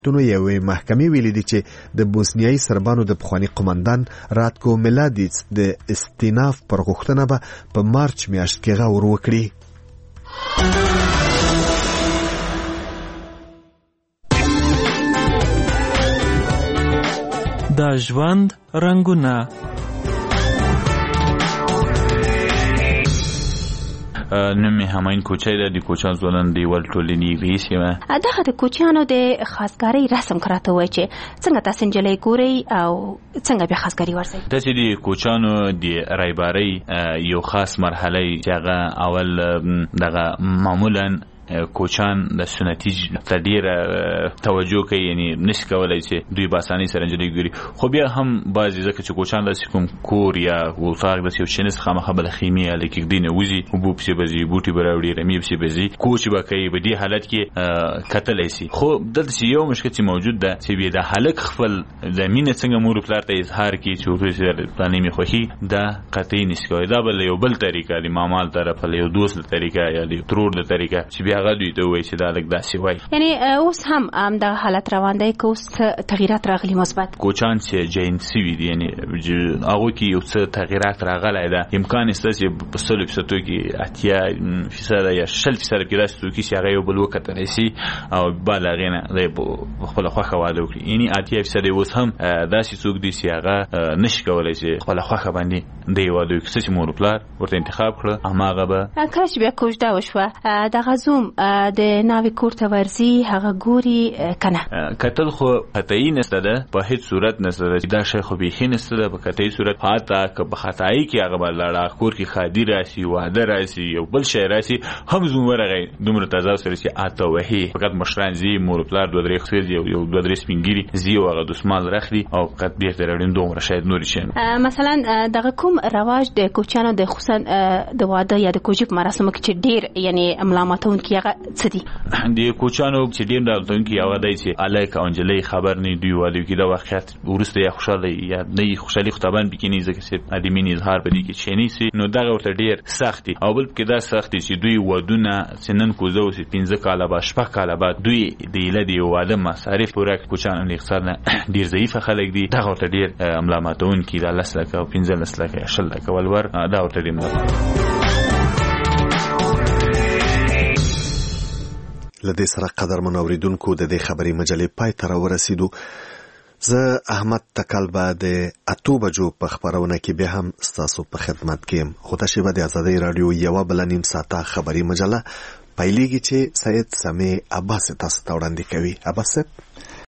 یوې محکمې ویلي دي چې د بوسنیایي سربانو د پخواني قومندان راتکو ملادیچ د استیناف پر غوښتنه به په مارچ میاشت کې غور وکړي. د ژوند رنګونه. نوم مې هماین کوچی ده، د کوچیان ځوانان دیوال ټولنې رئیس یم. دغه د کوچیانو د خاصګارۍ رسم راته وایي چې څنګه تاسو نجلۍ ګورئ او څنګه بیا خاصګاري ورځئ. داسې د کوچیانو د رایبارۍ یو خاص مرحله چې هغه اول دغه معمولا کوچان د سنتي ته ډیره توجه کوي، یعنی نشي کولای چې دوی په اسانۍ سره نجلۍ ګوري، خو بیا هم بعضې ځکه چې کوچان داسې کوم کور یا اتاق داسې یو شي نسي خامخا به د خیمې یا له کېږدۍ نه وځي، اوبو پسې به ځي، بوټي به راوړي، رمې پسې به ځي، کوچ به کوي، په دې حالت کې کتلی شي. خو دلته چې یو مشکل چې موجود ده چې بیا د هلک خپل د مینې څنګه مور پلار ته اظهار کړي چې ورته پلانې مې خوښي، دا قطعي نشي کولی. دا به له یو بل طریقه د ماما له طرفه، له یو دوست له طریقه یا د ترور له طریقه چې بیا هغه دوی ته وایي چې دا لږ داسې وایي. یعنی اوس هم همدغه حالت روان دی که اوس تغییرات راغلي مثبت؟ کوچان چې جین سوي دي، یعنی هغوی کې یو څه تغییرات راغلی ده. امکان شته چې په 100% کې 80% یا 60% کې داسې څوک چې هغه یو بل وکتلی شي او بل هغې نه دی په خپله خوښه واده وکړي. یعنی 80% اوس هم داسې څوک دي چې هغه نشي کولی چې خپله خوښه باندې دی واده وکړي. څه چې مور پلار ورته انتخاب کړه هماغه به. کله چې بیا کوژده وشوه دغه زوم د ناوې کور ته ورځي، هغه ګوري که نه؟ کتل خو قطعي نشته ده، په هېڅ صورت نشته ده چې دا شی خو بیخي نشته ده په قطعي صورت. حتی که په خطایي کې هغه به لاړه کور کې ښادي راشي، واده راشي، یو بل شی راشي، هم زوم ورغی دومره تضاد سره چې اته وهي فقط مشران ځي، مور پلار 2-3 ښځې یو 2-3 سپین ګیري ځي او هغه دسمال راخلي او فقط بېرته راوړي، دومره شاید نورې شی. مثلا دغه کوم رواج د کوچیانو د خصوصا د واده یا د کوژدې په مراسمو کې چې ډېر یعنی ملامتونکي هغه څه دي؟ د کوچانو چې ډېر ډارونکي هغه دی چې هلک او نجلۍ خبر نه دوی واده وکړي، دا واقعیت وروسته یا خوشحاله یا نه وي خوشحالي خو طبعا پکې نه وي ځکه چې د مینې اظهار په دې کې چې نه شي، نو دغه ورته ډېر سخت دي. او بل پکې دا سخت دي چې دوی ودونه چې نن کوزده وشي 15 کاله بعد 6 کاله بعد دوی د ایله د یو واده مصارف پوره کړي. کوچانو له اقتصاد نه ډېر ضعیفه خلک دي، دغه ورته ډېر ملامتونکي دا 10 لکه او 15 لکه یا 20 لکه ولور دا ورته ډېر لدې سره قدرمن اوریدونکو د دې خبري مجلې پای ته راورسېدو. زه احمد تکل به د 8 بجو په خبرونه کې بیا هم ستاسو په خدمت کې یم. خو دا شیبه د ازادۍ راډیو یوه بله نیم ساعته خبري مجله پیلېږي چې سید سمیع عباس تاسو ته وړاندې کوي. عباس صاحب